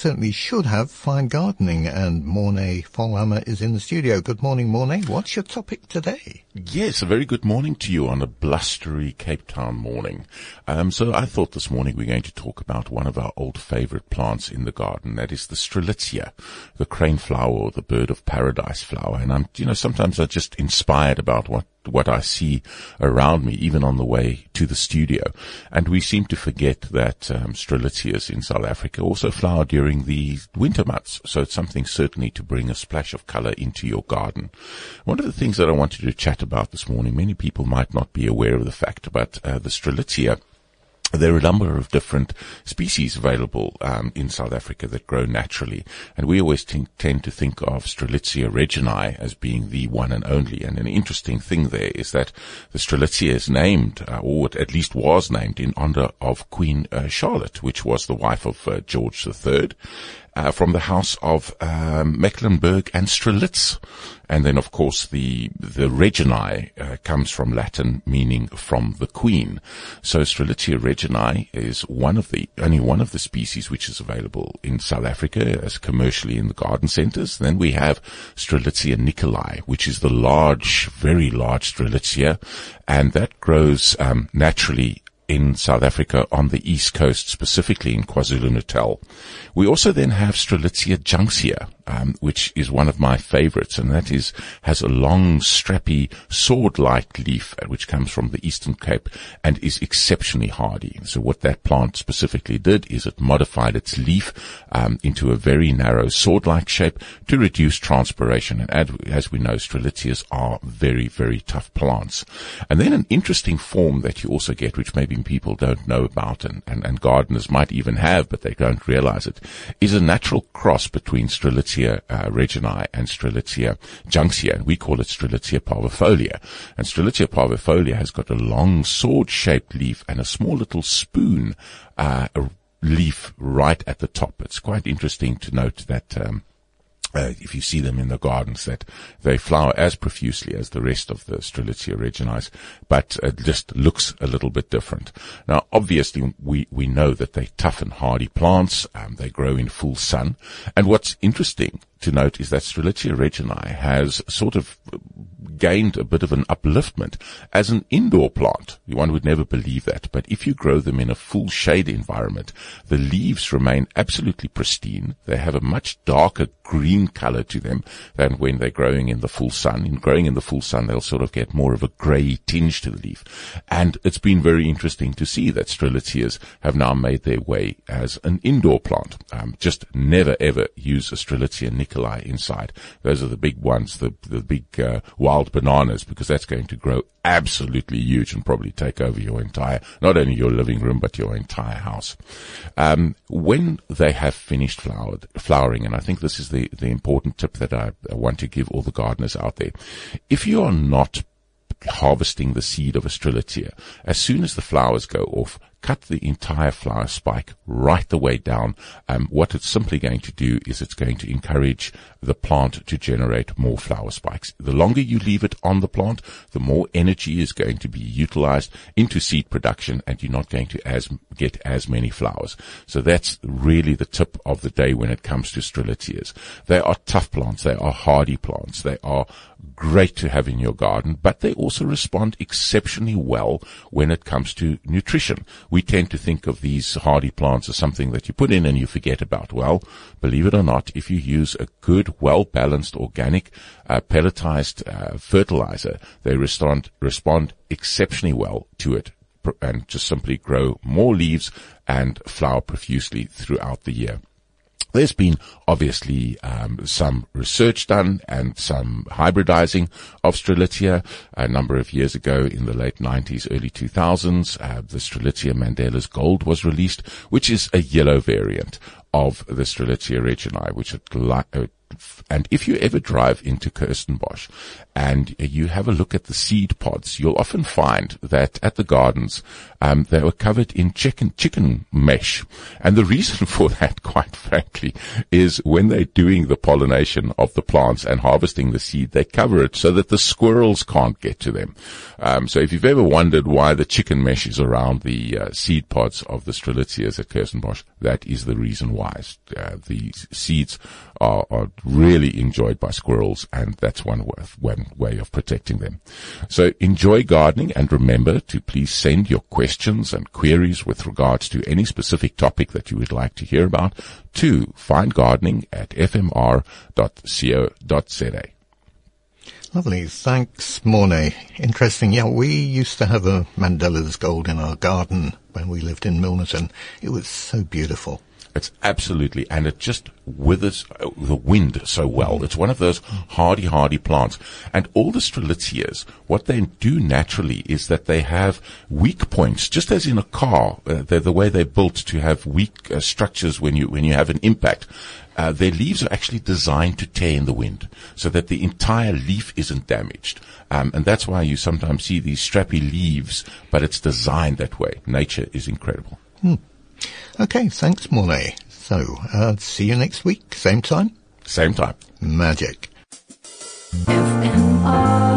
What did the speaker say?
certainly should have fine gardening, and Mornay Volhammer is in the studio. Good morning, Mornay. What's your topic today? Yes, a very good morning to you on a blustery Cape Town morning. So I thought this morning we're going to talk about one of our old favorite plants in the garden. That is the Strelitzia, the crane flower or the bird of paradise flower. And sometimes I'm just inspired about what I see around me, even on the way to the studio. And we seem to forget that Strelitzias in South Africa also flower during the winter months. So it's something certainly to bring a splash of color into your garden. One of the things that I wanted to chat about this morning, many people might not be aware of the fact, but the Strelitzia, there are a number of different species available in South Africa that grow naturally, and we always tend to think of Strelitzia reginae as being the one and only. And an interesting thing there is that the Strelitzia is named, or at least was named, in honor of Queen Charlotte, which was the wife of George III. From the house of Mecklenburg and Strelitz. And then, of course, the reginae comes from Latin, meaning from the queen. So Strelitzia reginae is only one of the species which is available in South Africa as commercially in the garden centers. Then we have Strelitzia nicolai, which is the very large Strelitzia, and that grows naturally in South Africa on the east coast, specifically in KwaZulu-Natal. We also then have Strelitzia junctia, which is one of my favorites, and that has a long, strappy, sword-like leaf, which comes from the Eastern Cape and is exceptionally hardy. So what that plant specifically did is it modified its leaf into a very narrow sword-like shape to reduce transpiration. And as we know, Strelitzias are very, very tough plants. And then an interesting form that you also get, which maybe people don't know about and gardeners might even have, but they don't realize it, is a natural cross between Strelitzia reginae and Strelitzia junctia, and we call it Strelitzia parvifolia. And Strelitzia parvifolia has got a long sword-shaped leaf and a small little spoon leaf right at the top. It's quite interesting to note that if you see them in the gardens, that they flower as profusely as the rest of the Strelitzia reginae, but it just looks a little bit different. Now, obviously, we know that they're tough and hardy plants. They grow in full sun. And what's interesting to note is that Strelitzia reginae has sort of gained a bit of an upliftment as an indoor plant. One would never believe that, but if you grow them in a full shade environment, the leaves remain absolutely pristine. They have a much darker green color to them than when they're growing in the full sun. In growing in the full sun, they'll sort of get more of a grey tinge to the leaf. And it's been very interesting to see that Strelitzias have now made their way as an indoor plant. Just never ever use a Strelitzia nicolai inside. Those are the big ones, the big wild bananas, because that's going to grow absolutely huge and probably take over your entire, not only your living room, but your entire house. When they have finished flowering, and I think this is the important tip that I want to give all the gardeners out there. If you are not harvesting the seed of a Strelitzia, as soon as the flowers go off, cut the entire flower spike right the way down. What it's simply going to do is it's going to encourage the plant to generate more flower spikes. The longer you leave it on the plant, the more energy is going to be utilized into seed production, and you're not going to get as many flowers. So that's really the tip of the day when it comes to Strelitzias. They are tough plants. They are hardy plants. They are great to have in your garden, but they also respond exceptionally well when it comes to nutrition. We tend to think of these hardy plants as something that you put in and you forget about. Well, believe it or not, if you use a good, well-balanced, organic, pelletized fertilizer, they respond exceptionally well to it and just simply grow more leaves and flower profusely throughout the year. There's been obviously some research done and some hybridizing of Strelitzia. A number of years ago, in the late 90s, early 2000s, the Strelitzia Mandela's Gold was released, which is a yellow variant of the Strelitzia reginae, which And if you ever drive into Kirstenbosch and you have a look at the seed pods, you'll often find that at the gardens, they were covered in chicken mesh. And the reason for that, quite frankly, is when they're doing the pollination of the plants and harvesting the seed, they cover it so that the squirrels can't get to them. So if you've ever wondered why the chicken mesh is around the seed pods of the Strelitzias at Kirstenbosch, that is the reason why. The seeds are really enjoyed by squirrels, and that's one way of protecting them. So enjoy gardening, and remember to please send your questions and queries with regards to any specific topic that you would like to hear about to findgardening@fmr.co.za. Lovely. Thanks, Mornay. Interesting. Yeah, we used to have a Mandela's Gold in our garden when we lived in Milnerton. It was so beautiful. It's absolutely, and it just withers the wind so well. It's one of those hardy plants. And all the Strelitzias, what they do naturally is that they have weak points, just as in a car. They're the way they're built to have weak structures when you have an impact. Their leaves are actually designed to tear in the wind so that the entire leaf isn't damaged. And that's why you sometimes see these strappy leaves, but it's designed that way. Nature is incredible. Okay, thanks, Mornay. So, see you next week, same time? Same time. Magic. FMR